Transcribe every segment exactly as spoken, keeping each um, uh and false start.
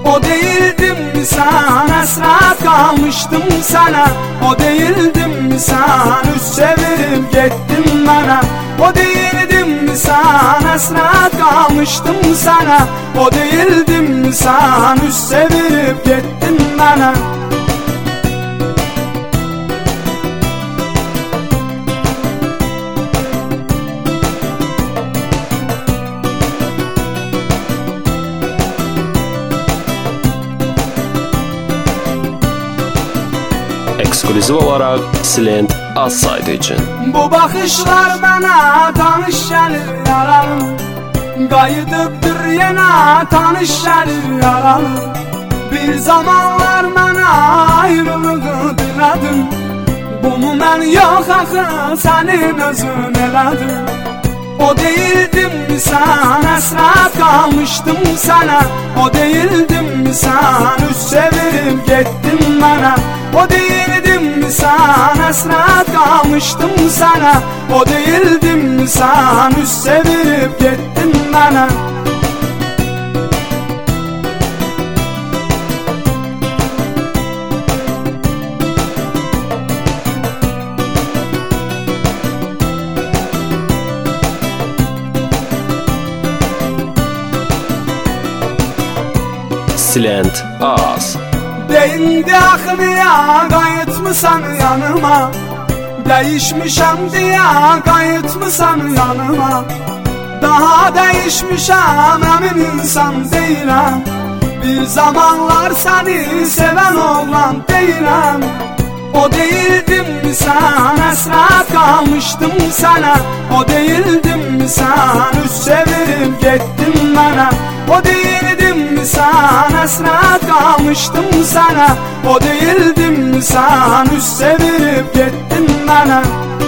O değildim mi sen, hasret kalmıştım sana. O değildim mi sen, üst çevirip gittin bana. O değildim mi sen, hasret kalmıştım sana. O değildim mi sen, üst çevirip gittin bana. Ekskluzif olarak Silent Az-Saydı için. Bu bakışlar bana tanış gelir yaralı. Qayıdıbdır yenə tanış gelir yaralı. Bir zamanlar mənə ayrılığı dilədin. Bunu mən yox axı sənin özün elədin. O değildim mi sen, hasret kalmıştım sana. O değildim mi sen, üst çevirip gittin bana. O değildim mi sen, hasret kalmıştım sana. O değildim mi sen, üst çevirip gittin bana. Silent Az. Deyindi axı niyə qayıtmısan yanıma. Değişmişəm deyə qayıtmısan yanıma. Daha değişmişəm, əmin insan deyirəm. Bir zamanlar səni sevən oğlan deyirəm. O değildim mi sen, hasret kalmıştım sana. O değildim mi sen, üst çevirip gittin bana. O değildim mi sen, hasret kalmıştım sana. O değildim mi sen, üst çevirip gittin bana.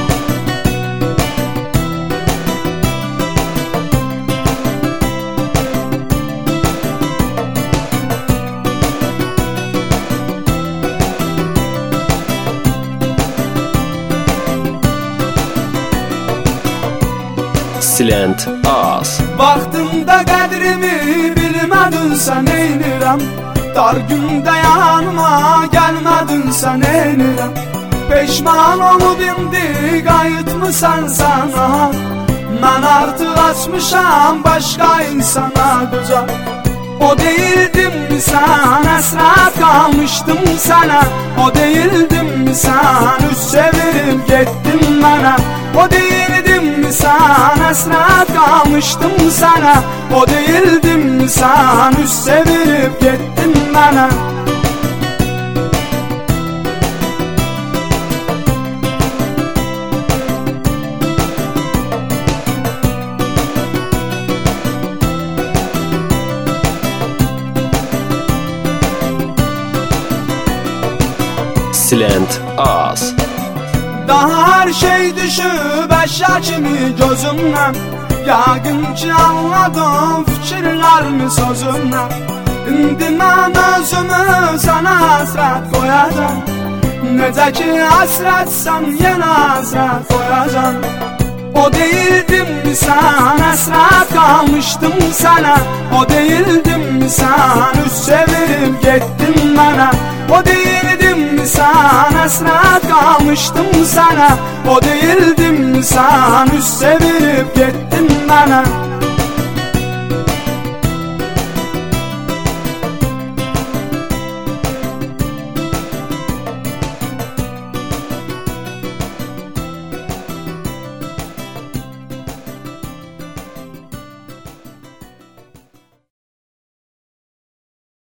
Silent Az. Vaxtımda qədrimi bilmədin sən eynirəm. Dar gündə yanıma gəlmədin sən eynirəm. Peşman olub indi qayıtmısan sana. Mən artıq açmışam başqa insana qucaq. O değildim mi sen, hasret kalmıştım sana. O değildim mi sen, üst çevirip gittin bana. O değildim mi sen, hasret kalmıştım sana. O değildim mi sen, üst çevirip gittin bana. Silent Az. Daha her şey düşüp eşya kimi gözümden. Yaqin ki anladım fikirlərimi sözümdən. İndi mən özümü sana hasret koyacağım. Necə ki hasretsən yenə hasret koyacağım. O değildim mi sen, hasret kalmıştım sana. O değildim mi sen, üst çevirip gittin bana. O değildim mi sen, hasret kalmıştım sana. O değildim mi sen, üst çevirip gittin bana.